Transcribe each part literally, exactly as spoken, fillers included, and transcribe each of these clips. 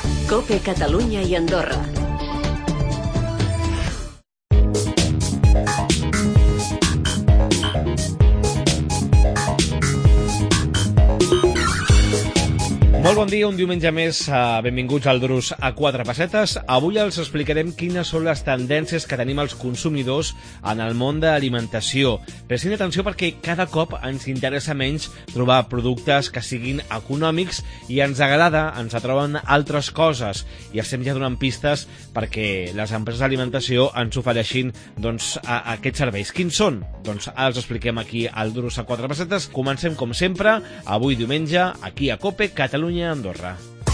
COPE Catalunya i Andorra. Molt bon dia, un diumenge més, benvinguts al Duros a quatre pessetes. Avui els explicarem quines són les tendències que tenim els consumidors en el món de l'alimentació. Prestin atenció perquè cada cop ens interessa menys trobar productes que siguin econòmics i ens agrada, ens atroben altres coses i estem ja donant pistes perquè les empreses d'alimentació ens ofereixin doncs, a, a aquests serveis. Quins són? Doncs ara els expliquem aquí al Duros a quatre pessetes. Comencem com sempre, avui diumenge, aquí a COPE Catalunya Andorra.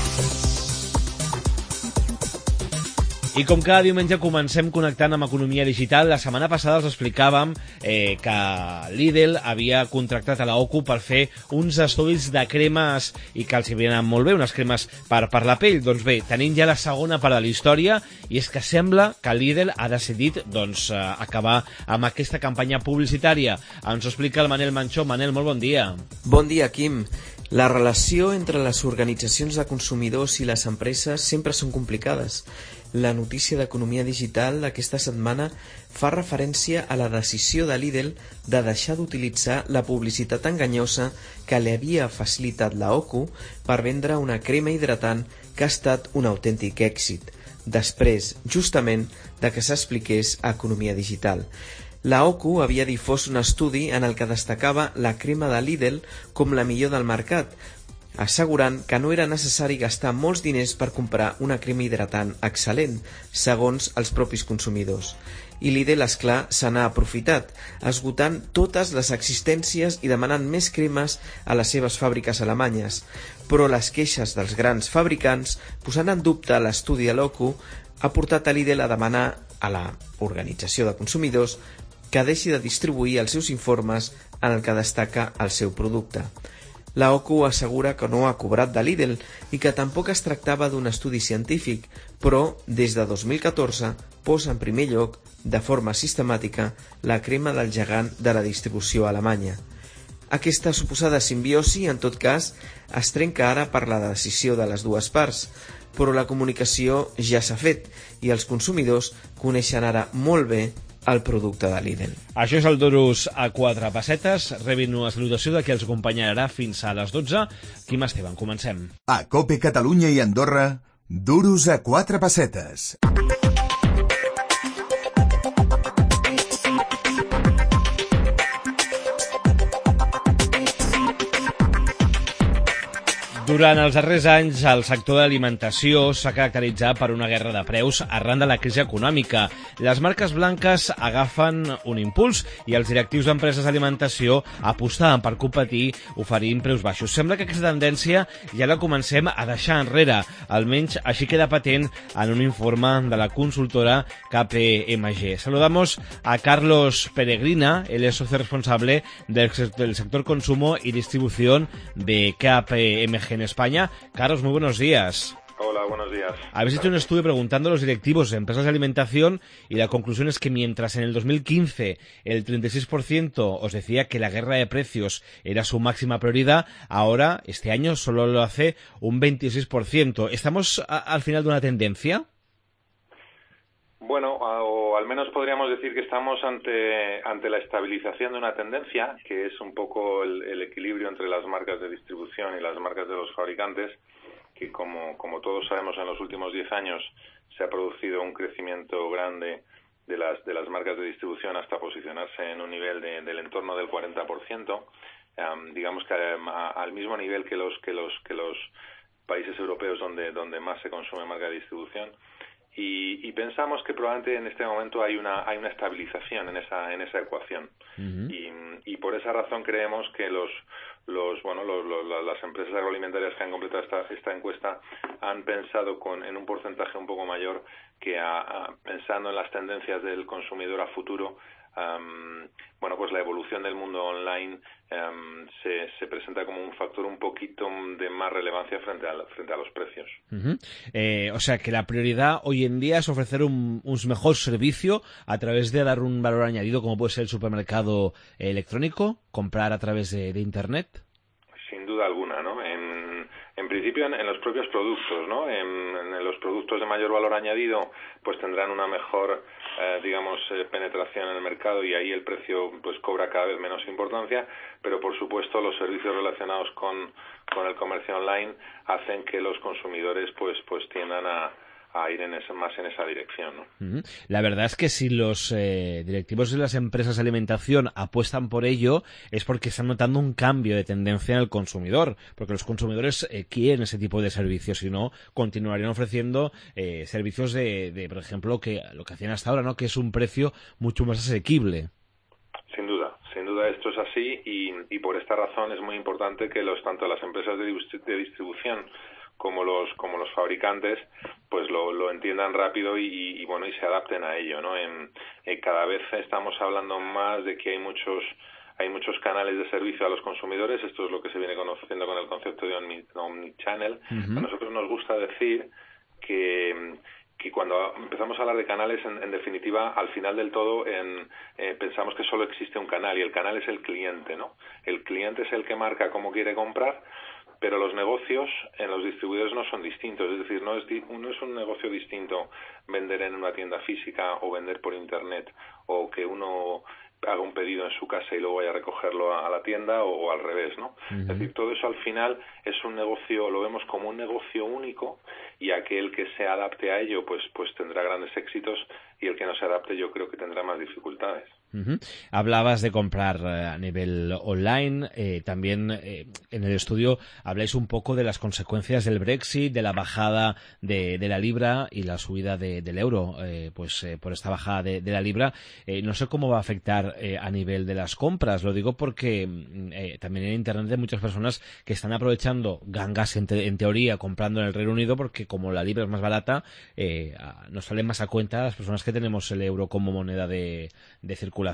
I com cada diumenge comencem connectant amb economia digital. La setmana passada els explicàvem eh, que Lidl havia contractat a la O C U per fer uns estudis de cremes i que els hi havien anat molt bé, unes cremes per, per la pell. Doncs bé, tenim ja la segona part de la història i és que sembla que Lidl ha decidit doncs, eh, acabar amb aquesta campanya publicitària. Ens ho explica el Manel Manchó. Manel, molt bon dia. Bon dia, Quim. La relació entre les organitzacions de consumidors i les empreses sempre són complicades. La notícia d'economia digital d'aquesta setmana fa referència a la decisió de Lidl de deixar d'utilitzar la publicitat enganyosa que li havia facilitat la O C U per vendre una crema hidratant que ha estat un autèntic èxit, després, justament, de que s'expliqués a economia digital. La O C U havia difós un estudi en el que destacava la crema de Lidl com la millor del mercat, assegurant que no era necessari gastar molts diners per comprar una crema hidratant excel·lent, segons els propis consumidors. I Lidl, esclar, se n'ha aprofitat, esgotant totes les existències i demanant més cremes a les seves fàbriques alemanyes. Però les queixes dels grans fabricants, posant en dubte l'estudi de l'O C U, ha portat a Lidl a demanar a la Organització de Consumidors que deixi de distribuir els seus informes en el que destaca el seu producte. La O C U assegura que no ha cobrat de Lidl i que tampoc es tractava d'un estudi científic, però des de dos mil catorze posa en primer lloc, de forma sistemàtica, la crema del gegant de la distribució alemanya. Aquesta suposada simbiosi, en tot cas, es trenca ara per la decisió de les dues parts, però la comunicació ja s'ha fet i els consumidors coneixen ara molt bé el producte de Lidl. Això és el Duros a quatre pessetes. Rebin una salutació de qui els acompanyarà fins a les dotze. Quim Esteban, comencem. A COPE Catalunya i Andorra, Duros a quatre pessetes. Durant els darrers anys, el sector de l'alimentació s'ha caracteritzat per una guerra de preus arran de la crisi econòmica. Les marques blanques agafen un impuls i els directius d'empreses d'alimentació apostaven per competir oferint preus baixos. Sembla que aquesta tendència ja la comencem a deixar enrere, almenys així queda patent en un informe de la consultora K P M G. Saludamos a Carlos Peregrina, él es socio responsable del sector consumo y distribución de K P M G en España. Carlos, muy buenos días. Hola, buenos días. Habéis hecho un estudio preguntando a los directivos de empresas de alimentación y la conclusión es que mientras en el dos mil quince el treinta y seis por ciento os decía que la guerra de precios era su máxima prioridad, ahora, este año, solo lo hace un veintiséis por ciento. ¿Estamos a, al final de una tendencia? Bueno, o al menos podríamos decir que estamos ante ante la estabilización de una tendencia, que es un poco el, el equilibrio entre las marcas de distribución y las marcas de los fabricantes, que como, como todos sabemos en los últimos diez años se ha producido un crecimiento grande de las de las marcas de distribución hasta posicionarse en un nivel de, del entorno del cuarenta por ciento, um, digamos que a, al mismo nivel que los que los que los países europeos donde donde más se consume marca de distribución. Y, y pensamos que probablemente en este momento hay una hay una estabilización en esa en esa ecuación. Uh-huh. y, y por esa razón creemos que los los bueno los, los, las empresas agroalimentarias que han completado esta esta encuesta han pensado con en un porcentaje un poco mayor que a, a, pensando en las tendencias del consumidor a futuro. Um, bueno, pues la evolución del mundo online um, se, se presenta como un factor un poquito de más relevancia frente a, frente a los precios. Uh-huh. eh, o sea que la prioridad hoy en día es ofrecer un, un mejor servicio a través de dar un valor añadido, como puede ser el supermercado electrónico, comprar a través de, de Internet. Sin duda alguna, ¿no? En, en principio en, en los propios productos, ¿no? En, en los productos de mayor valor añadido, pues tendrán una mejor, eh, digamos, eh, penetración en el mercado y ahí el precio pues cobra cada vez menos importancia, pero por supuesto los servicios relacionados con, con el comercio online hacen que los consumidores pues pues tiendan a a ir en ese, más en esa dirección, ¿no? Uh-huh. La verdad es que si los eh, directivos de las empresas de alimentación apuestan por ello es porque están notando un cambio de tendencia en el consumidor, porque los consumidores eh, quieren ese tipo de servicios, si no continuarían ofreciendo eh, servicios de, de, por ejemplo, que lo que hacían hasta ahora, ¿no? Que es un precio mucho más asequible. Sin duda, sin duda esto es así y, y por esta razón es muy importante que los tanto las empresas de, de distribución como los como los fabricantes pues lo, lo entiendan rápido y, y, y bueno y se adapten a ello, ¿no? En, en cada vez estamos hablando más de que hay muchos hay muchos canales de servicio a los consumidores. Esto es lo que se viene conociendo con el concepto de omni, omnichannel. Uh-huh. A nosotros nos gusta decir que que cuando empezamos a hablar de canales, en, en definitiva, al final del todo en, eh, pensamos que solo existe un canal y el canal es el cliente, ¿no? El cliente es el que marca cómo quiere comprar, pero los negocios en los distribuidores no son distintos, es decir, no es, no es un negocio distinto vender en una tienda física o vender por internet o que uno haga un pedido en su casa y luego vaya a recogerlo a la tienda o, o al revés, ¿no? Uh-huh. Es decir, todo eso al final es un negocio, lo vemos como un negocio único y aquel que se adapte a ello pues pues tendrá grandes éxitos y el que no se adapte yo creo que tendrá más dificultades. Uh-huh. Hablabas de comprar eh, a nivel online, eh, también eh, en el estudio habláis un poco de las consecuencias del Brexit, de la bajada de, de la libra y la subida de, del euro, eh, pues eh, por esta bajada de, de la libra. Eh, no sé cómo va a afectar eh, a nivel de las compras, lo digo porque eh, también en internet hay muchas personas que están aprovechando gangas en, te, en teoría comprando en el Reino Unido porque como la libra es más barata, eh, nos sale más a cuenta las personas que tenemos el euro como moneda de, de circulación.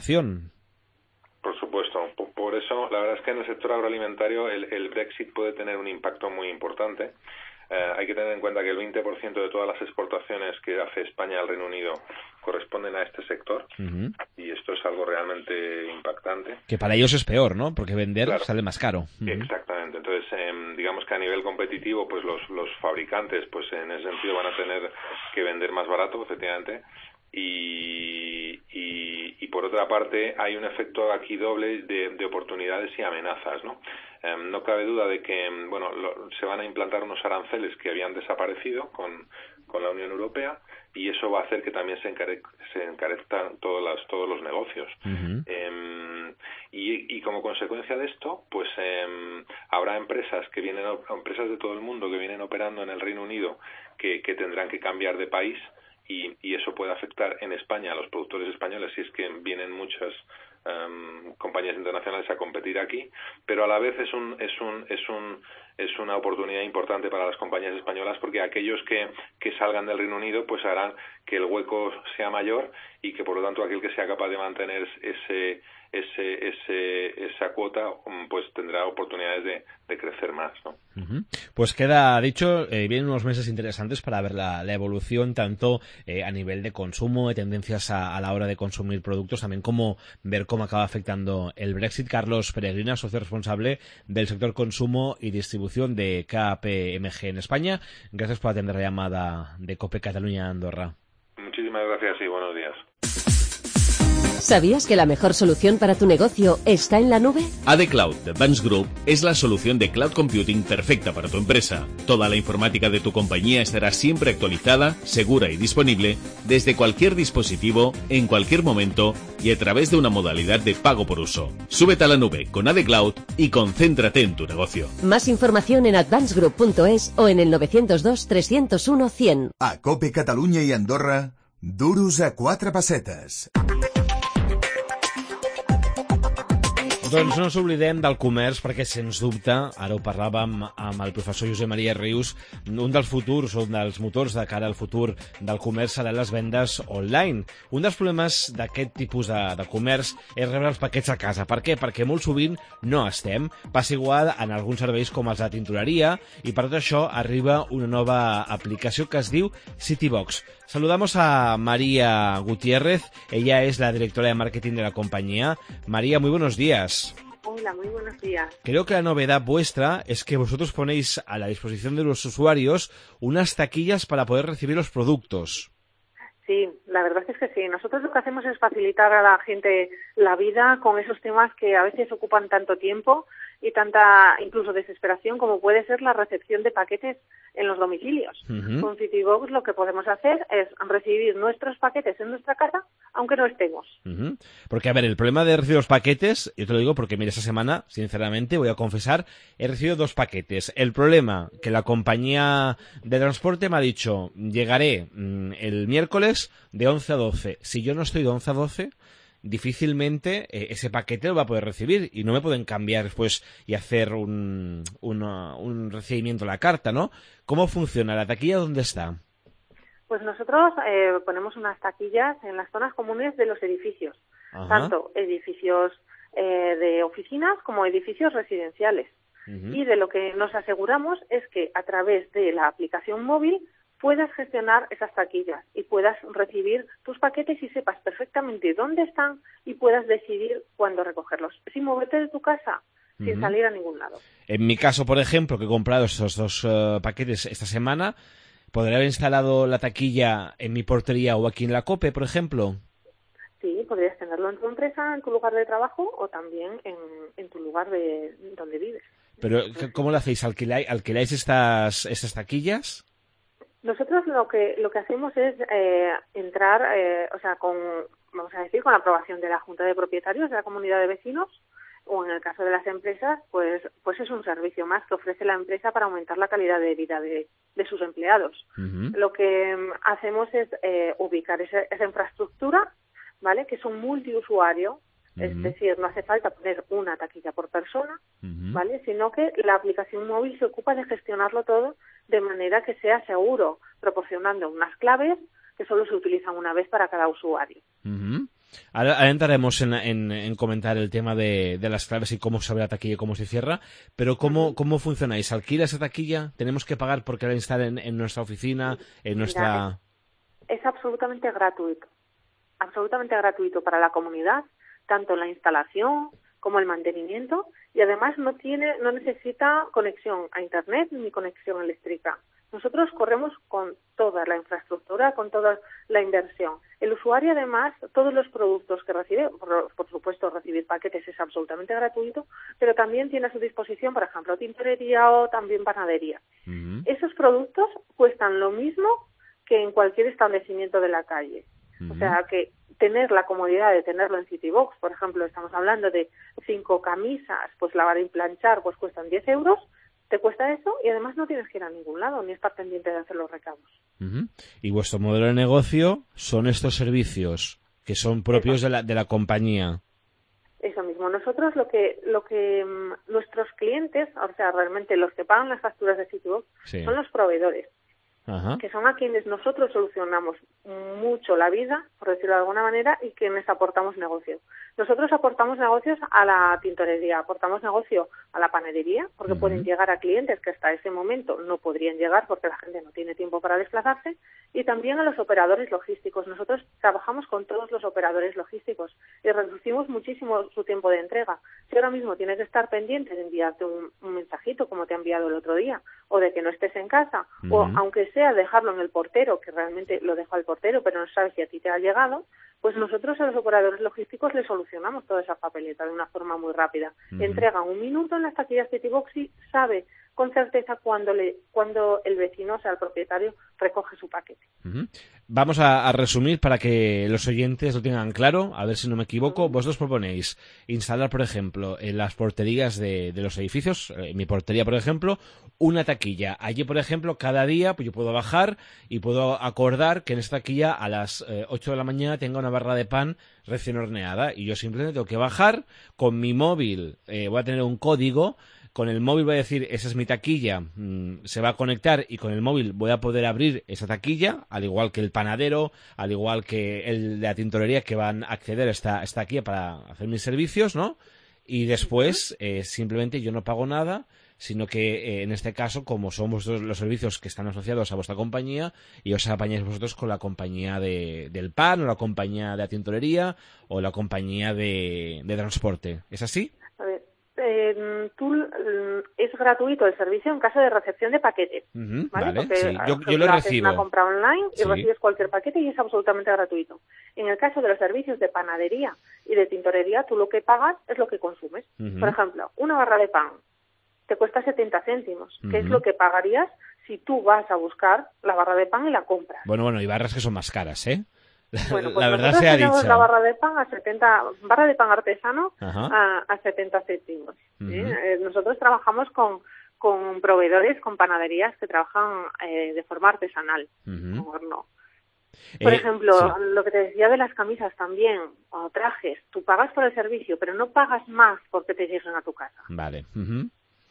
Por supuesto. Por, por eso, la verdad es que en el sector agroalimentario el, el Brexit puede tener un impacto muy importante. Eh, hay que tener en cuenta que el veinte por ciento de todas las exportaciones que hace España al Reino Unido corresponden a este sector. Uh-huh. Y esto es algo realmente impactante. Que para ellos es peor, ¿no? Porque vender claro. sale más caro. Uh-huh. Exactamente. Entonces, eh, digamos que a nivel competitivo, pues los, los fabricantes, pues en ese sentido van a tener que vender más barato, efectivamente. Y, y, y por otra parte hay un efecto aquí doble de, de oportunidades y amenazas, ¿no? Eh, no cabe duda de que bueno lo, se van a implantar unos aranceles que habían desaparecido con, con la Unión Europea y eso va a hacer que también se, encare, se encarezcan todos, las, todos los negocios. Uh-huh. Eh, y, y como consecuencia de esto, pues eh, habrá empresas que vienen empresas de todo el mundo que vienen operando en el Reino Unido que, que tendrán que cambiar de país. Y, y eso puede afectar en España a los productores españoles si es que vienen muchas um, compañías internacionales a competir aquí, pero a la vez es un es un es un es una oportunidad importante para las compañías españolas porque aquellos que, que salgan del Reino Unido pues harán que el hueco sea mayor y que por lo tanto aquel que sea capaz de mantener ese ese ese esa cuota pues tendrá oportunidades de, de crecer más, ¿no? Uh-huh. Pues queda dicho, eh, vienen unos meses interesantes para ver la, la evolución tanto eh, a nivel de consumo, de tendencias a, a la hora de consumir productos, también como ver cómo acaba afectando el Brexit. Carlos Peregrina, socio responsable del sector consumo y distribución de K P M G en España. Gracias por atender la llamada de COPE Cataluña Andorra. Muchísimas gracias y buenos días. ¿Sabías que la mejor solución para tu negocio está en la nube? A D Cloud de Advanced Group es la solución de cloud computing perfecta para tu empresa. Toda la informática de tu compañía estará siempre actualizada, segura y disponible desde cualquier dispositivo, en cualquier momento y a través de una modalidad de pago por uso. Súbete a la nube con A D Cloud y concéntrate en tu negocio. Más información en advanced group punto es o en el nueve cero dos, tres cero uno, cien. A COPE Catalunya i Andorra, duros a quatre pessetes. Doncs no ens oblidem del comerç perquè, sens dubte, ara ho parlàvem amb el professor Josep Maria Rius, un dels futurs, un dels motors de cara al futur del comerç seran les vendes online. Un dels problemes d'aquest tipus de, de comerç és rebre els paquets a casa. Per què? Perquè molt sovint no estem. Passa igual en alguns serveis com els de tintoreria i per tot això arriba una nova aplicació que es diu Citybox. Saludamos a María Gutiérrez, ella es la directora de marketing de la compañía. María, muy buenos días. Hola, muy buenos días. Creo que la novedad vuestra es que vosotros ponéis a la disposición de los usuarios unas taquillas para poder recibir los productos. Sí, la verdad es que sí. Nosotros lo que hacemos es facilitar a la gente la vida con esos temas que a veces ocupan tanto tiempo y tanta incluso desesperación como puede ser la recepción de paquetes en los domicilios. Uh-huh. Con Citybox lo que podemos hacer es recibir nuestros paquetes en nuestra casa, aunque no estemos. Uh-huh. Porque, a ver, el problema de recibir los paquetes, yo te lo digo porque, mira, esta semana, sinceramente, voy a confesar, he recibido dos paquetes. El problema, que la compañía de transporte me ha dicho, llegaré mmm, el miércoles de once a doce. Si yo no estoy de once a doce... difícilmente eh, ese paquete lo va a poder recibir y no me pueden cambiar después y hacer un, una, un recibimiento a la carta, ¿no? ¿Cómo funciona? ¿La taquilla dónde está? Pues nosotros eh, ponemos unas taquillas en las zonas comunes de los edificios, Ajá. tanto edificios eh, de oficinas como edificios residenciales. Uh-huh. Y de lo que nos aseguramos es que a través de la aplicación móvil puedas gestionar esas taquillas y puedas recibir tus paquetes y sepas perfectamente dónde están y puedas decidir cuándo recogerlos, sin moverte de tu casa, uh-huh. sin salir a ningún lado. En mi caso, por ejemplo, que he comprado estos dos uh, paquetes esta semana, ¿podré haber instalado la taquilla en mi portería o aquí en la COPE, por ejemplo? Sí, podrías tenerlo en tu empresa, en tu lugar de trabajo o también en, en tu lugar de donde vives. Pero, ¿cómo lo hacéis? ¿Alquiláis, alquiláis estas, estas taquillas? Nosotros lo que lo que hacemos es eh, entrar, eh, o sea, con, vamos a decir, con la aprobación de la Junta de Propietarios de la Comunidad de Vecinos, o en el caso de las empresas, pues pues es un servicio más que ofrece la empresa para aumentar la calidad de vida de, de sus empleados. Uh-huh. Lo que um, hacemos es eh, ubicar esa, esa infraestructura, ¿vale? Que es un multiusuario, uh-huh. es decir, no hace falta poner una taquilla por persona, uh-huh. ¿vale? Sino que la aplicación móvil se ocupa de gestionarlo todo de manera que sea seguro, proporcionando unas claves que solo se utilizan una vez para cada usuario. Uh-huh. Ahora, ahora entraremos en, en, en comentar el tema de, de las claves y cómo se abre la taquilla y cómo se cierra, pero ¿cómo, uh-huh. ¿cómo funcionáis? ¿Alquila esa taquilla? ¿Tenemos que pagar porque la instalen en, en nuestra oficina, en nuestra...? Mira, es, es absolutamente gratuito, absolutamente gratuito para la comunidad, tanto la instalación como el mantenimiento, y además no tiene, no necesita conexión a internet ni conexión eléctrica. Nosotros corremos con toda la infraestructura, con toda la inversión. El usuario, además, todos los productos que recibe, por, por supuesto, recibir paquetes es absolutamente gratuito, pero también tiene a su disposición, por ejemplo, tintorería o también panadería. Uh-huh. Esos productos cuestan lo mismo que en cualquier establecimiento de la calle. Uh-huh. O sea que tener la comodidad de tenerlo en Citybox, por ejemplo, estamos hablando de cinco camisas, pues lavar y planchar, pues cuestan diez euros, te cuesta eso y además no tienes que ir a ningún lado ni estar pendiente de hacer los recados. Uh-huh. Y vuestro modelo de negocio son estos servicios que son propios de la, de la compañía. Eso mismo. Nosotros lo que lo que um, nuestros clientes, o sea, realmente los que pagan las facturas de Citybox, sí. son los proveedores. Ajá. Que son a quienes nosotros solucionamos mucho la vida, por decirlo de alguna manera, y quienes aportamos negocio. Nosotros aportamos negocios a la tintorería, aportamos negocio a la panadería, porque uh-huh. pueden llegar a clientes que hasta ese momento no podrían llegar porque la gente no tiene tiempo para desplazarse, y también a los operadores logísticos. Nosotros trabajamos con todos los operadores logísticos y reducimos muchísimo su tiempo de entrega. Si ahora mismo tienes que estar pendiente de enviarte un, un mensajito como te ha enviado el otro día, o de que no estés en casa, uh-huh. o aunque sea dejarlo en el portero, que realmente lo deja el portero, pero no sabes si a ti te ha llegado, pues nosotros a los operadores logísticos les solucionamos toda esa papeleta de una forma muy rápida. Uh-huh. Entregan un minuto en las taquillas Citybox y sabe con certeza cuando le cuando el vecino, o sea, el propietario, recoge su paquete. Uh-huh. Vamos a, a resumir para que los oyentes lo tengan claro, a ver si no me equivoco. Uh-huh. Vosotros proponéis instalar, por ejemplo, en las porterías de, de los edificios, en mi portería, por ejemplo, una taquilla. Allí, por ejemplo, cada día pues yo puedo bajar y puedo acordar que en esta taquilla a las eh, ocho de la mañana tenga una barra de pan recién horneada y yo simplemente tengo que bajar con mi móvil, eh, voy a tener un código. Con el móvil voy a decir, esa es mi taquilla, mmm, se va a conectar y con el móvil voy a poder abrir esa taquilla, al igual que el panadero, al igual que el de la tintorería que van a acceder a esta, esta taquilla para hacer mis servicios, ¿no? Y después eh, simplemente yo no pago nada, sino que eh, en este caso, como son vosotros los servicios que están asociados a vuestra compañía, y os apañáis vosotros con la compañía de, del pan, o la compañía de la tintorería, o la compañía de, de transporte. ¿Es así? A ver, tú es gratuito el servicio en caso de recepción de paquetes. Uh-huh, ¿vale? vale, Porque, sí. Yo, yo lo haces recibo. una compra online y sí. recibes cualquier paquete y es absolutamente gratuito. En el caso de los servicios de panadería y de tintorería, tú lo que pagas es lo que consumes. Uh-huh. Por ejemplo, una barra de pan te cuesta setenta céntimos, uh-huh. que es lo que pagarías si tú vas a buscar la barra de pan y la compras. Bueno, bueno, y barras que son más caras, ¿eh? Bueno, pues la verdad se ha dicho. La barra de pan a setenta, barra de pan artesano a, a setenta céntimos. ¿sí? Uh-huh. eh, nosotros trabajamos con, con proveedores, con panaderías que trabajan eh, de forma artesanal, uh-huh. con horno. Por eh, ejemplo, sí. lo que te decía de las camisas también, o trajes, tú pagas por el servicio, pero no pagas más porque te lleguen a tu casa. Vale. Uh-huh.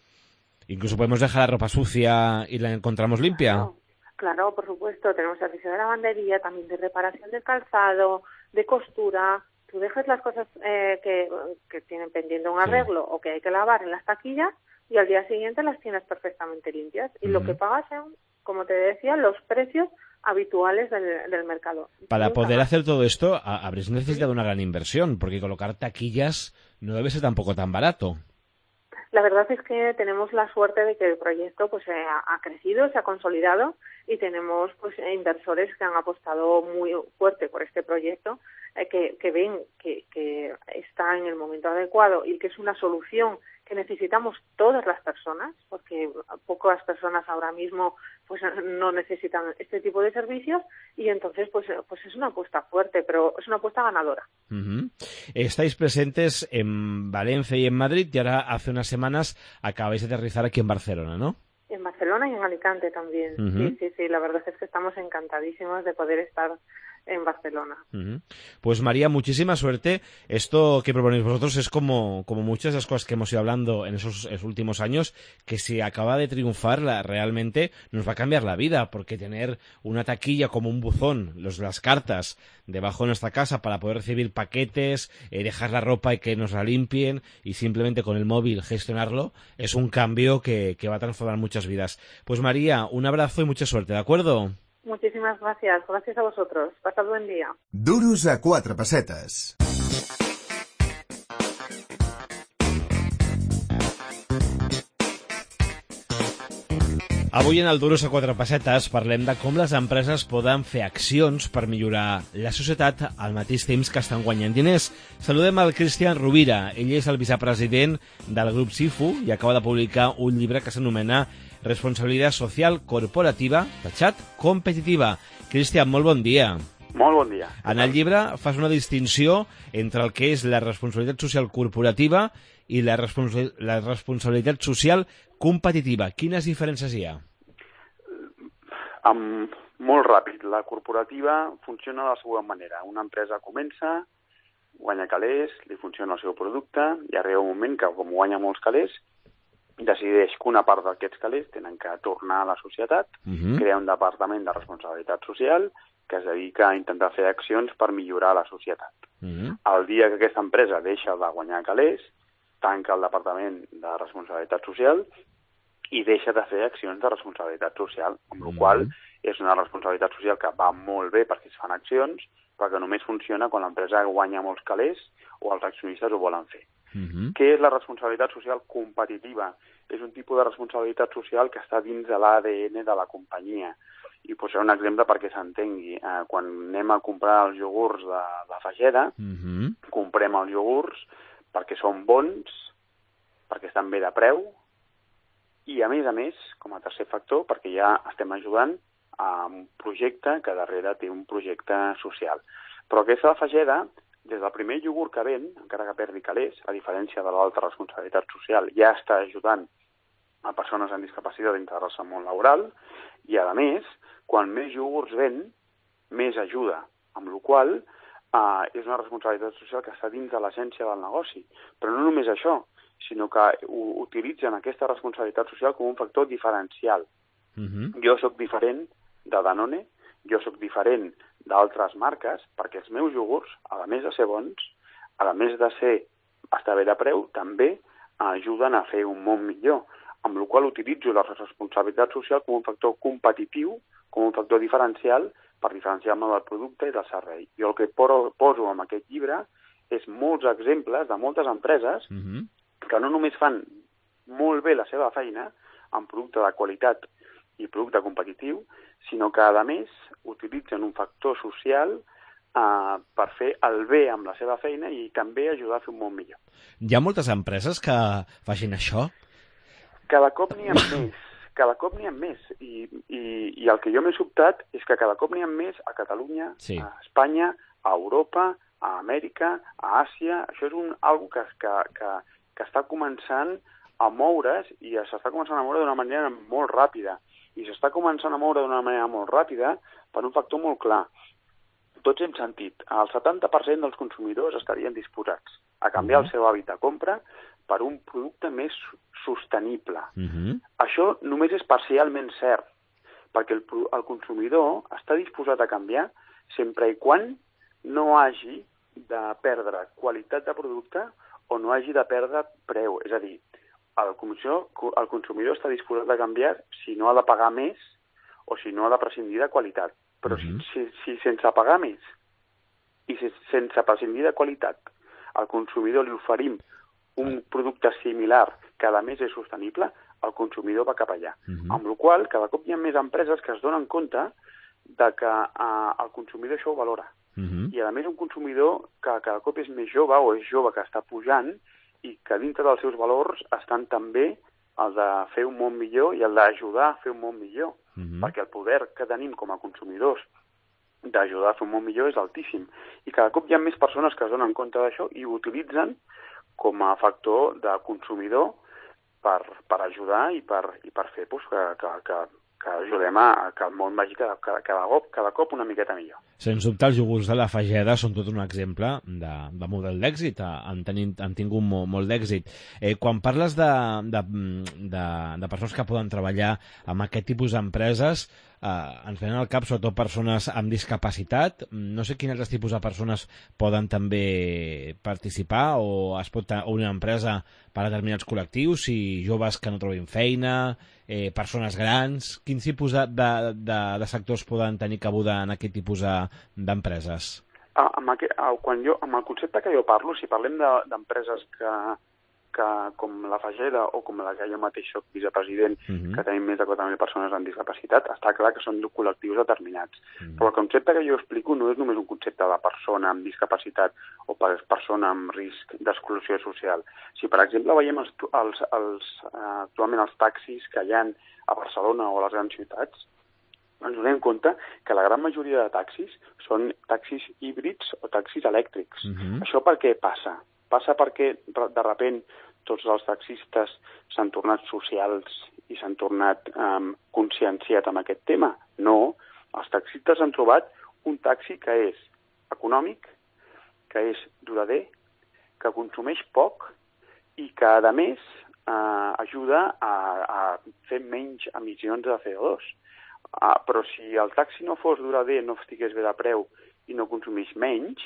Incluso podemos dejar la ropa sucia y la encontramos limpia. Claro. Claro, por supuesto, tenemos servicio de lavandería, también de reparación del calzado, de costura. Tú dejas las cosas eh, que, que tienen pendiente un arreglo sí. o que hay que lavar en las taquillas y al día siguiente las tienes perfectamente limpias. Y uh-huh. lo que pagas son, como te decía, los precios habituales del, del mercado. Para Nunca poder más. hacer todo esto, habréis necesitado una gran inversión, porque colocar taquillas no debe ser tampoco tan barato. La verdad es que tenemos la suerte de que el proyecto pues eh, ha crecido, se ha consolidado y tenemos pues inversores que han apostado muy fuerte por este proyecto, eh, que, que ven que, que está en el momento adecuado y que es una solución que necesitamos todas las personas, porque pocas personas ahora mismo pues no necesitan este tipo de servicios y entonces pues pues es una apuesta fuerte, pero es una apuesta ganadora. Uh-huh. Estáis presentes en Valencia y en Madrid y ahora hace unas semanas acabáis de aterrizar aquí en Barcelona, ¿no? En Barcelona y en Alicante también. Uh-huh. Sí, sí, sí, la verdad es que estamos encantadísimos de poder estar en Barcelona. Uh-huh. Pues María, muchísima suerte. Esto que proponéis vosotros es como, como muchas de las cosas que hemos ido hablando en esos, esos últimos años, que si acaba de triunfar, la, realmente nos va a cambiar la vida, porque tener una taquilla como un buzón, los, las cartas debajo de nuestra casa para poder recibir paquetes, eh, dejar la ropa y que nos la limpien y simplemente con el móvil gestionarlo, es un cambio que, que va a transformar muchas vidas. Pues María, un abrazo y mucha suerte, ¿de acuerdo? Muchísimas gracias. Gracias a vosotros. Pasad buen día. Duros a quatre pessetes. Avui en el Duros a quatre pessetes parlem de com les empreses poden fer accions per millorar la societat al mateix temps que estan guanyant diners. Saludem al Cristian Rovira. Ell és el vicepresident del grup SIFU i acaba de publicar un llibre que s'anomena Responsabilitat Social Corporativa, tachat, competitiva. Cristian, molt bon dia. Molt bon dia. En el llibre fas una distinció entre el que és la responsabilitat social corporativa i la, responsa la responsabilitat social competitiva. Quines diferències hi ha? Um, molt ràpid. La corporativa funciona de la següent manera. Una empresa comença, guanya calés, li funciona el seu producte i arriba un moment que, com guanya molts calés, decideix que una part d'aquests calés tenen que tornar a la societat, uh-huh. crea un departament de responsabilitat social que es dedica a intentar fer accions per millorar la societat. Uh-huh. El dia que aquesta empresa deixa de guanyar calés, tanca el departament de responsabilitat social i deixa de fer accions de responsabilitat social, amb la uh-huh. qual és una responsabilitat social que va molt bé perquè es fan accions, però que només funciona quan l'empresa guanya molts calés o els accionistes ho volen fer. Uh-huh. Què és la responsabilitat social competitiva? És un tipus de responsabilitat social que està dins de l'A D N de la companyia. I posaré un exemple perquè s'entengui. Eh, quan anem a comprar els iogurts de la Fageda, uh-huh. comprem els iogurts perquè són bons, perquè estan bé de preu, i a més a més, com a tercer factor, perquè ja estem ajudant a un projecte que darrere té un projecte social. Però aquesta Fageda, des del primer iogurt que ven, encara que perdi calés, a diferència de l'altra responsabilitat social, ja està ajudant a persones amb discapacitat a integrar-se al món laboral i, a més, quan més iogurts ven, més ajuda, amb la qual cosa eh, és una responsabilitat social que està dins de l'essència del negoci. Però no només això, sinó que utilitzen aquesta responsabilitat social com un factor diferencial. Uh-huh. Jo sóc diferent de Danone, jo sóc diferent d'altres marques, perquè els meus iogurts, a més de ser bons, a més de ser estar bé de preu, també ajuden a fer un món millor, amb la qual utilitzo la responsabilitat social com un factor competitiu, com un factor diferencial, per diferenciar-me del producte i del servei. Jo el que poso en aquest llibre és molts exemples de moltes empreses uh-huh. que no només fan molt bé la seva feina en producte de qualitat i producte competitiu, sinó que, a més, utilitzen un factor social eh, per fer el bé amb la seva feina i també ajudar a fer un món millor. Hi ha moltes empreses que facin això? Cada cop n'hi ha més, cada cop n'hi ha més. I, i, i el que jo m'he sobtat és que cada cop n'hi ha més a Catalunya, sí. a Espanya, a Europa, a Amèrica, a Àsia. Això és un, algo que, que, que, que està començant a moure's i s'està començant a moure d'una manera molt ràpida. I s'està començant a moure d'una manera molt ràpida per un factor molt clar. Tots hem sentit, el setanta per cent dels consumidors estarien disposats a canviar el seu hàbit de compra per un producte més sostenible. Uh-huh. Això només és parcialment cert, perquè el, el consumidor està disposat a canviar sempre i quan no hagi de perdre qualitat de producte o no hagi de perdre preu. És a dir, el consumidor, el consumidor està disposat a canviar si no ha de pagar més o si no ha de prescindir de qualitat. Però uh-huh. si, si, si sense pagar més i si, sense prescindir de qualitat al consumidor li oferim un producte similar que a més és sostenible, el consumidor va cap allà. Uh-huh. Amb la qual cosa, cada cop hi ha més empreses que es donen compte de que uh, el consumidor això ho valora. Uh-huh. I a més un consumidor que cada cop és més jove o és jove que està pujant i que dintre dels seus valors estan també el de fer un món millor i el d'ajudar a fer un món millor. Uh-huh. Perquè el poder que tenim com a consumidors d'ajudar a fer un món millor és altíssim. I cada cop hi ha més persones que es donen compte d'això i ho utilitzen com a factor de consumidor per, per ajudar i per, i per fer pues, que, que, que, que ajudem a que el món vagi cada, cada, cada, cop, cada cop una miqueta millor. Sens dubte, els iogurts de la Fageda són tot un exemple de, de model d'èxit, han, tenin, han tingut molt, molt d'èxit. Eh, quan parles de, de, de, de persones que poden treballar amb aquest tipus d'empreses, eh, ens venen al cap sobretot persones amb discapacitat. No sé quins altres tipus de persones poden també participar o es pot unir una empresa per a determinats col·lectius, si joves que no trobin feina, eh, persones grans. Quins tipus de, de, de, de sectors poden tenir cabuda en aquest tipus de d'empreses? Ah, amb, aquest, ah, quan jo, amb el concepte que jo parlo, si parlem d'empreses de, que, que com la Fageda o com la que jo mateix soc vicepresident, uh-huh. que tenim més de quatre mil persones amb discapacitat, està clar que són col·lectius determinats. Uh-huh. Però el concepte que jo explico no és només un concepte de persona amb discapacitat o persona amb risc d'exclusió social. Si, per exemple, veiem els, els, els, uh, actualment els taxis que hi ha a Barcelona o a les grans ciutats, ens donem compte que la gran majoria de taxis són taxis híbrids o taxis elèctrics. Uh-huh. Això per què passa? Passa perquè, de repent, tots els taxistes s'han tornat socials i s'han tornat um, conscienciat amb aquest tema? No. Els taxistes han trobat un taxi que és econòmic, que és durader, que consumeix poc i que, a més, uh, ajuda a, a fer menys emissions de C O dos. Ah, però si el taxi no fos durader, no estigués bé de preu i no consumís menys,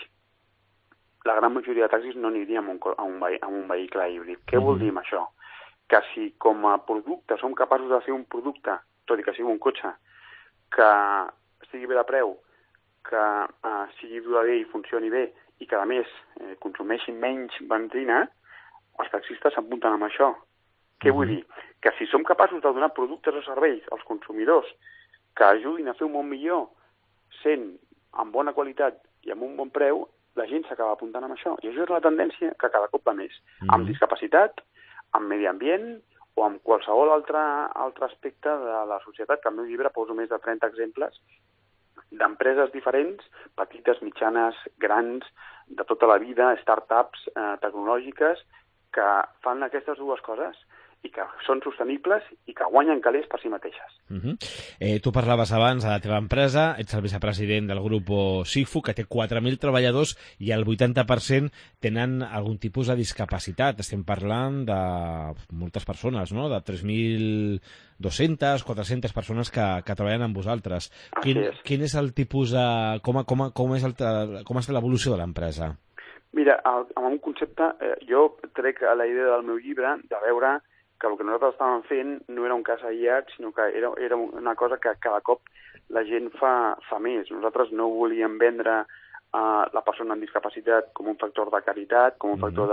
la gran majoria de taxis no aniríem a un, a un, a un vehicle híbrid. Què mm-hmm. vol dir amb això? Que si com a producte som capaços de fer un producte, tot i que sigui un cotxe, que estigui bé de preu, que uh, sigui durader i funcioni bé i que a més eh, consumeixi menys benzina, els taxistes s'apunten amb això. Què mm-hmm. vull dir? Que si som capaços de donar productes o serveis als consumidors que ajudin a fer un món millor sent amb bona qualitat i amb un bon preu, la gent s'acaba apuntant amb això. I això és la tendència que cada cop va més. Mm-hmm. Amb discapacitat, amb medi ambient o amb qualsevol altre, altre aspecte de la societat, que al meu llibre poso més de trenta exemples d'empreses diferents, petites, mitjanes, grans, de tota la vida, startups eh, tecnològiques, que fan aquestes dues coses i que són sostenibles i que guanyen calés per si mateixes. Uh-huh. eh, tu parlaves abans de la teva empresa, ets el vicepresident del grup SIFU, que té quatre mil treballadors i el vuitanta per cent tenen algun tipus de discapacitat. Estem parlant de moltes persones, no? De tres mil dos-centes, quatre-centes persones que, que treballen amb vosaltres. Quin és. quin és el tipus de... Com, com, com és el, com és l'evolució de l'empresa? Mira, el, amb un concepte, eh, jo trec a la idea del meu llibre de veure que el que nosaltres estàvem fent no era un cas aïllat, sinó que era, era una cosa que cada cop la gent fa, fa més. Nosaltres no volíem vendre uh, la persona amb discapacitat com un factor de caritat, com un factor de,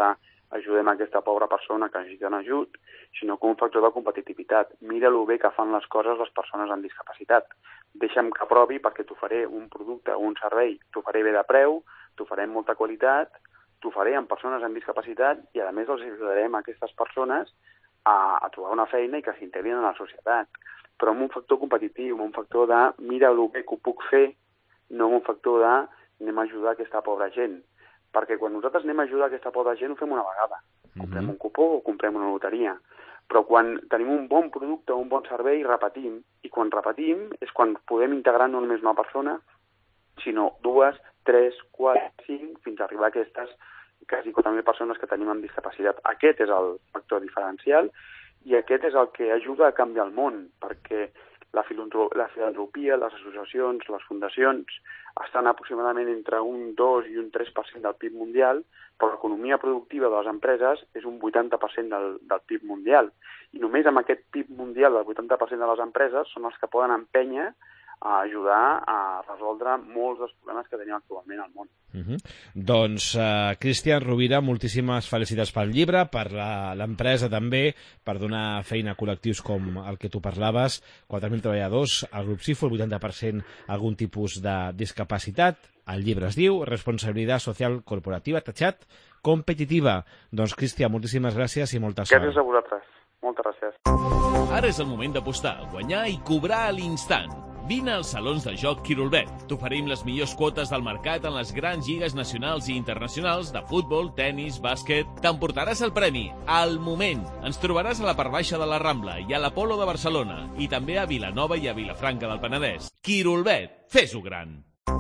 ajudem a aquesta pobra persona que necessita ajut, sinó com un factor de competitivitat. Mira lo bé que fan les coses les persones amb discapacitat. Deixa'm que provi perquè t'oferé un producte o un servei, t'oferé bé de preu, t'oferé amb molta qualitat, t'oferé amb persones amb discapacitat i a més els ajudarem a aquestes persones a, a trobar una feina i que s'integrin en la societat. Però amb un factor competitiu, amb un factor de mira lo bé que ho puc fer, no amb un factor de anem a ajudar aquesta pobra gent. Perquè quan nosaltres anem a ajudar aquesta pobra gent ho fem una vegada. Comprem mm-hmm. un cupó o comprem una loteria. Però quan tenim un bon producte o un bon servei, repetim. I quan repetim és quan podem integrar no només una persona, sinó dues, tres, quatre, cinc, fins a arribar a aquestes quasi quatre mil persones que tenim amb discapacitat. Aquest és el factor diferencial i aquest és el que ajuda a canviar el món, perquè la filantropia, les associacions, les fundacions estan aproximadament entre un dos i un tres per cent del P I B mundial, però l'economia productiva de les empreses és un vuitanta per cent del, del P I B mundial. I només amb aquest P I B mundial del vuitanta per cent de les empreses són els que poden empènyer a ajudar a resoldre molts dels problemes que tenim actualment al món. Uh-huh. Doncs, uh, Cristian Rovira, moltíssimes felicitats pel llibre, per l'empresa també, per donar feina a col·lectius com el que tu parlaves, quatre mil treballadors, el grup SIFO, el vuitanta per cent algun tipus de discapacitat. El llibre es diu Responsabilitat Social Corporativa, tachat, competitiva. Doncs, Cristian, moltíssimes gràcies i molta sort. Gràcies a vosaltres. Moltes gràcies. Ara és el moment d'apostar, guanyar i cobrar a l'instant. Vine als salons de joc Quirolbet. T'oferim les millors quotes del mercat en les grans lligues nacionals i internacionals de futbol, tennis, bàsquet. T'emportaràs el premi al moment. Ens trobaràs a la part baixa de la Rambla i a l'Apolo de Barcelona i també a Vilanova i a Vilafranca del Penedès. Quirolbet, fes-ho gran.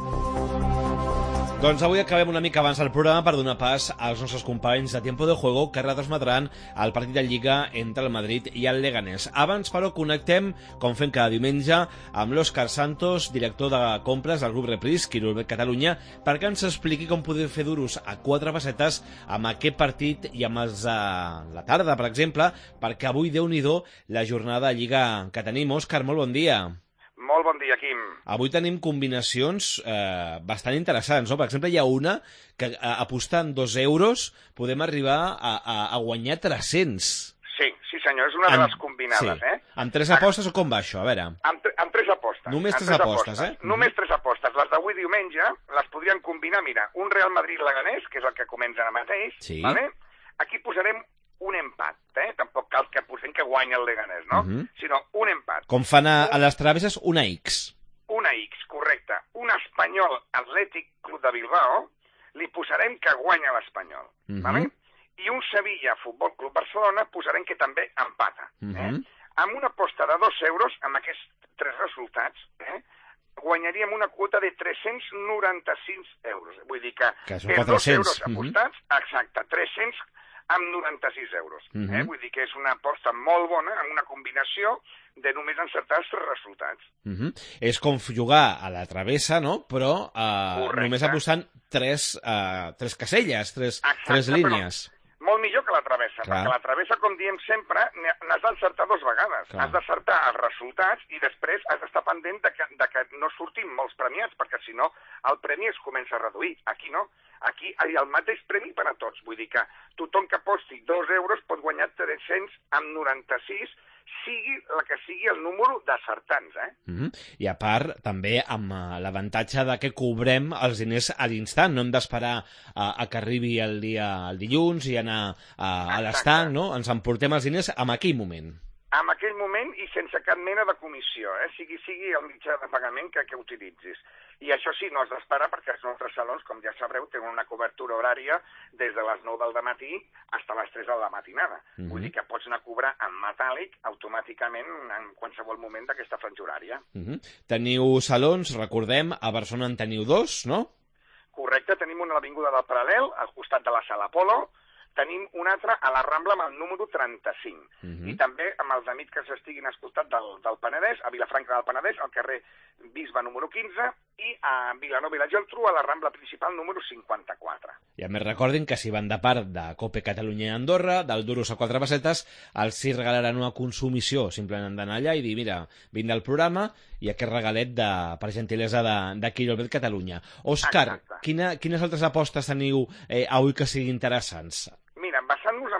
Doncs avui acabem una mica abans del programa per donar pas als nostres companys de Tiempo de Juego que retransmetran el partit de Lliga entre el Madrid i el Leganés. Abans, però, connectem, com fem cada diumenge, amb l'Òscar Santos, director de compres del grup Repris, Quirolbet Catalunya, perquè ens expliqui com podem fer duros a quatre pessetes amb aquest partit i amb els de la tarda, per exemple, perquè avui, Déu-n'hi-do, la jornada de Lliga que tenim. Òscar, molt bon dia. Molt bon dia, Quim. Avui tenim combinacions eh, bastant interessants, no? Per exemple, hi ha una que eh, apostant dos euros podem arribar a, a, a guanyar tres-cents. Sí, sí senyor, és una en, de les combinades, sí. eh? Amb tres apostes o com va això? A veure. Amb, amb tres apostes. Només tres, tres apostes, apostes, eh? Només tres apostes. Les d'avui diumenge les podrien combinar, mira, un Real Madrid-Leganés, que és el que comença ara mateix, sí. Vale? Aquí posarem un empat, eh? Tampoc cal que posem que guanya el Leganés, no? Uh-huh. Sinó un empat. Com fan a, a les traveses, una X. Una X, correcte. Un Espanyol Atlètic Club de Bilbao, li posarem que guanya l'Espanyol, uh-huh. Vale? I un Sevilla Futbol Club Barcelona posarem que també empata. Uh-huh. Eh? Amb una aposta de dos euros, amb aquests tres resultats, eh? guanyaríem una quota de tres-cents noranta-sis euros. Vull dir que, que per dos euros apostats, uh-huh. exacte, tres-cents amb noranta-sis euros. Uh-huh. eh? Vull dir que és una aposta molt bona, amb una combinació de només encertar els tres resultats. Uh-huh. És com jugar a la travessa, no? Però uh, només apostant tres, uh, tres caselles, tres, exacte, tres línies. Molt millor que la travessa, Clar. perquè la travessa, com diem sempre, n'has d'encertar dues vegades. Clar. Has d'encertar els resultats i després has d'estar pendent de que, de que no surtin molts premiats, perquè si no el premi es comença a reduir. Aquí no. Aquí hi ha el mateix premi per a tots. Vull dir que tothom que aposti dos euros pot guanyar tres-cents amb noranta-sis, sigui la que sigui el número d'acertants, eh? Mm-hmm. I a part, també amb uh, l'avantatge de que cobrem els diners a l'instant, no hem d'esperar uh, a que arribi el dia el dilluns i anar uh, a l'estanc, no? Ens emportem els diners en aquell moment. En aquell moment i sense cap mena de comissió, eh? sigui, sigui el mitjà de pagament que, que utilitzis. I això sí, no has d'esperar perquè els nostres salons, com ja sabreu, tenen una cobertura horària des de les nou del matí fins a les tres de la matinada. Mm-hmm. Vull dir que pots anar a cobrar en metàl·lic automàticament en qualsevol moment d'aquesta franja horària. Mm-hmm. Teniu salons, recordem, a Barcelona en teniu dos, no? Correcte, tenim una a l'Avinguda del Paral·lel, al costat de la Sala Apolo. Tenim un altre a la Rambla amb el número trenta-cinc. Uh-huh. I també amb els amics que s'estiguin al costat del, del Penedès, a Vilafranca del Penedès, al carrer Bisbe número quinze, i a Vilanova i la Geltrú, a la Rambla principal número cinquanta-quatre. I a més recordin que si van de part de Cope Catalunya i Andorra, del duros a quatre pessetes, els hi regalaran una consumició. Simplement han d'anar allà i dir, mira, vinc del programa i aquest regalet de, per gentilesa de, de Quirolbet Catalunya. Òscar, quina, quines altres apostes teniu eh, avui que siguin interessants? Mira, basat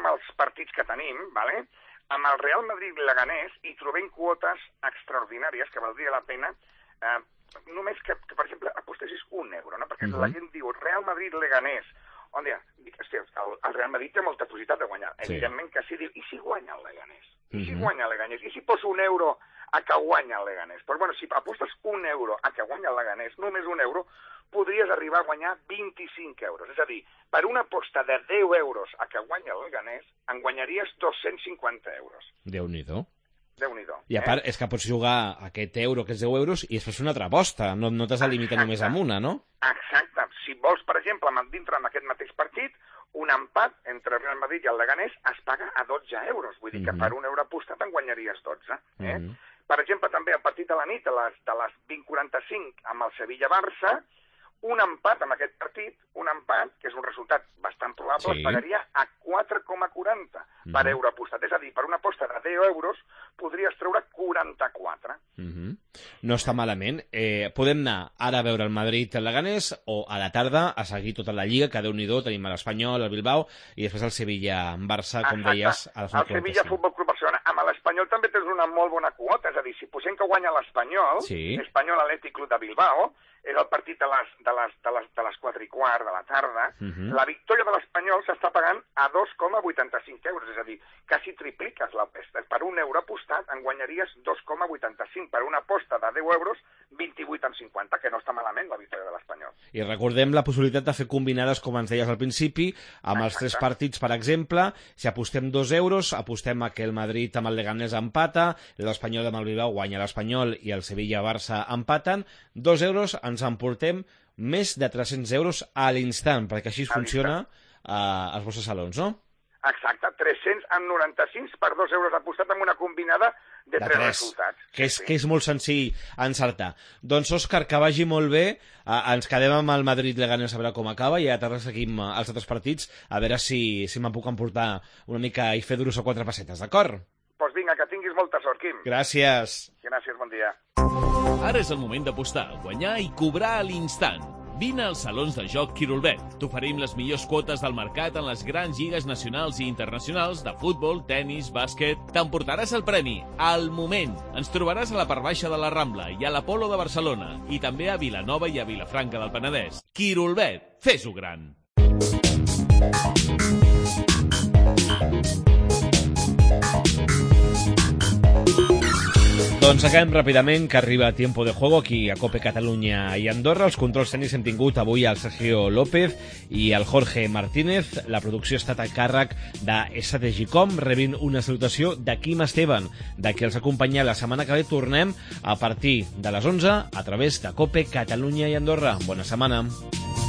els partits que tenim, vale? Amb el Real Madrid-Leganés hi trobem quotes extraordinàries que valdria la pena eh, només que, que, per exemple, apostessis un euro, no? Perquè uh -huh. la gent diu Real Madrid-Leganés, on dia, dic, hòstia, el, el Real Madrid té molta possibilitat de guanyar. Sí. Evidentment que sí, diu, i si guanya el Leganés? I uh -huh. si guanya el Leganés? I si poso un euro a que guanya el Leganés? Però bueno, si apostes un euro a que guanya el Leganés, només un euro, podries arribar a guanyar vint-i-cinc euros. És a dir, per una aposta de deu euros a que guanya el Leganés, en guanyaries dos-cents cinquanta euros. Déu-n'hi-do. Déu-n'hi-do. I a part, eh? és que pots jugar aquest euro, que és deu euros, i després una altra aposta. No, no t'has de limitar només amb una, no? Exacte. Si vols, per exemple, dintre d'aquest mateix partit, un empat entre el Real Madrid i el Leganés es paga a dotze euros. Vull dir que mm-hmm. per un euro apostat en guanyaries dotze. Eh? Mm-hmm. Per exemple, també el partit de la nit, a les, de les vint quaranta-cinc, amb el Sevilla-Barça, un empat amb aquest partit, un empat, que és un resultat bastant probable, sí. es pagaria a quatre coma quaranta mm-hmm. per euro apostat. És a dir, per una aposta de deu euros podries treure quaranta-quatre. Mm-hmm. No està malament. Eh, podem anar ara a veure el Madrid-Leganés o a la tarda a seguir tota la Lliga, que Déu-n'hi-do, tenim l'Espanyol, el Bilbao, i després el Sevilla-Barça, com Exacte. deies, a les el Sevilla Futbol Club Barcelona. Amb l'Espanyol també tens una molt bona quota, és a dir, si posem que guanya l'Espanyol, sí. l'Espanyol Atlètic Club de Bilbao, és el partit de les, de les, de les, de les quatre i quart de la tarda, uh-huh. la victòria de l'Espanyol s'està pagant a dos coma vuitanta-cinc euros, és a dir, quasi tripliques l'aposta. Per un euro apostat en guanyaries dos coma vuitanta-cinc, per una aposta de deu euros, vint-i-vuit coma cinquanta, que no està malament la victòria de l'Espanyol. I recordem la possibilitat de fer combinades, com ens deies al principi, amb Exacte. els tres partits, per exemple, si apostem dos euros, apostem a que el Madrid amb el Leganés empata, l'Espanyol amb el Bilbao guanya l'Espanyol i el Sevilla-Barça empaten, dos euros ens emportem més de tres-cents euros a l'instant, perquè així funciona uh, als vostres salons, no? Exacte, tres-cents noranta-cinc per dos euros apostat amb una combinada de, de tres, tres resultats. Que és, sí. que és molt senzill encertar. Doncs, Òscar, que vagi molt bé. Uh, ens quedem amb el Madrid-Leganés a veure com acaba i a la tarda seguim uh, els altres partits a veure si, si me'n puc emportar una mica i fer duros o quatre pessetes, d'acord? Doncs pues vinga, que tinguis molta sort, Quim. Gràcies. Gràcies, bon dia. Ara és el moment d'apostar, guanyar i cobrar a l'instant. Vine als salons de joc Quirolbet. T'oferim les millors quotes del mercat en les grans lligues nacionals i internacionals de futbol, tennis, bàsquet. T'emportaràs el premi al moment. Ens trobaràs a la part baixa de la Rambla i a l'Apolo de Barcelona i també a Vilanova i a Vilafranca del Penedès. Quirolbet, fes-ho gran. Doncs acabem ràpidament, que arriba Tiempo de Juego aquí a Cope Catalunya i Andorra. Els controls tècnics hem tingut avui el Sergio López i el Jorge Martínez. La producció ha estat a càrrec de Strategicom, rebint una salutació de Quim Esteban, de qui els acompanya la setmana que ve. Tornem a partir de les onze a través de Cope Catalunya i Andorra. Bona setmana.